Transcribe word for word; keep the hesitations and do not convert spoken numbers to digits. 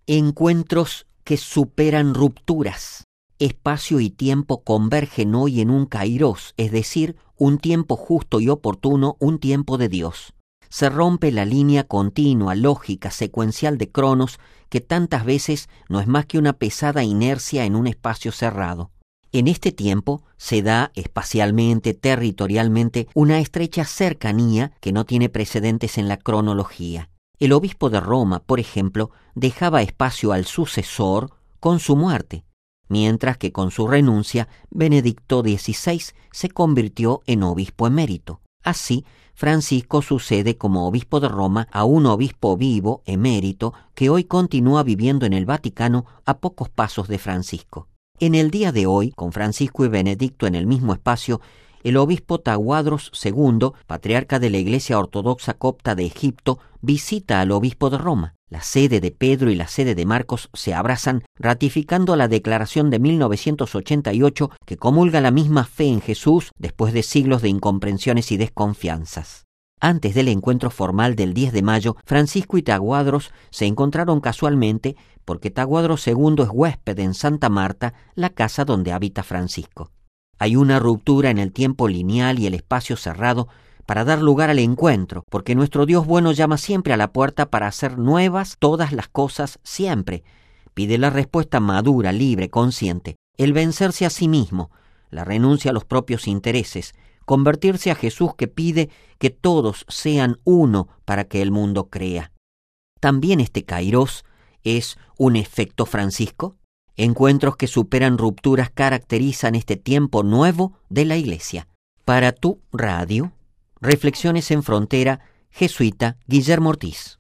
Encuentros que superan rupturas. Espacio y tiempo convergen hoy en un kairos, es decir, un tiempo justo y oportuno, un tiempo de Dios. Se rompe la línea continua, lógica, secuencial de Cronos, que tantas veces no es más que una pesada inercia en un espacio cerrado. En este tiempo se da espacialmente, territorialmente, una estrecha cercanía que no tiene precedentes en la cronología. El obispo de Roma, por ejemplo, dejaba espacio al sucesor con su muerte, mientras que con su renuncia Benedicto dieciséis se convirtió en obispo emérito. Así, Francisco sucede como obispo de Roma a un obispo vivo, emérito, que hoy continúa viviendo en el Vaticano a pocos pasos de Francisco. En el día de hoy, con Francisco y Benedicto en el mismo espacio, el obispo Tawadros segundo, patriarca de la Iglesia Ortodoxa Copta de Egipto, visita al obispo de Roma. La sede de Pedro y la sede de Marcos se abrazan, ratificando la declaración de mil novecientos ochenta y ocho que comulga la misma fe en Jesús después de siglos de incomprensiones y desconfianzas. Antes del encuentro formal del diez de mayo, Francisco y Tawadros se encontraron casualmente porque Tawadros segundo es huésped en Santa Marta, la casa donde habita Francisco. Hay una ruptura en el tiempo lineal y el espacio cerrado para dar lugar al encuentro, porque nuestro Dios bueno llama siempre a la puerta para hacer nuevas todas las cosas siempre. Pide la respuesta madura, libre, consciente, el vencerse a sí mismo, la renuncia a los propios intereses, convertirse a Jesús que pide que todos sean uno para que el mundo crea. También este kairos es un efecto Francisco. Encuentros que superan rupturas caracterizan este tiempo nuevo de la Iglesia. Para tu radio, Reflexiones en Frontera, jesuita Guillermo Ortiz.